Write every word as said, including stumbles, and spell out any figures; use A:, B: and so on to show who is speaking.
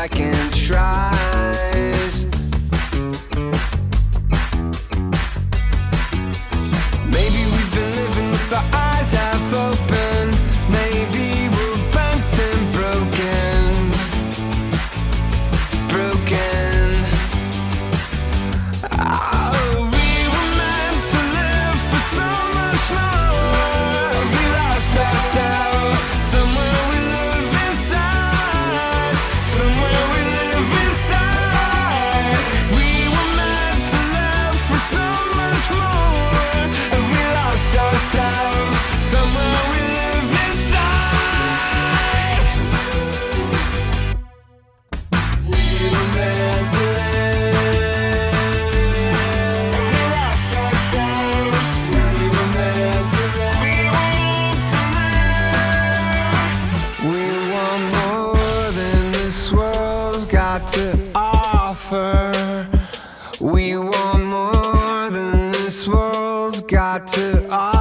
A: second tries. Maybe we've been living with our eyes half open. Maybe we're bent and broken. Broken. Oh, we were meant to live for so much more. We lost ourselves. Somewhere we live inside. Somewhere we live inside. We were meant to live for so much more. And we lost ourselves. Somewhere we live inside. We were meant to live. We lost ourselves. We were meant to live. We want more than this world's got to offer. We want more than this world's got to offer.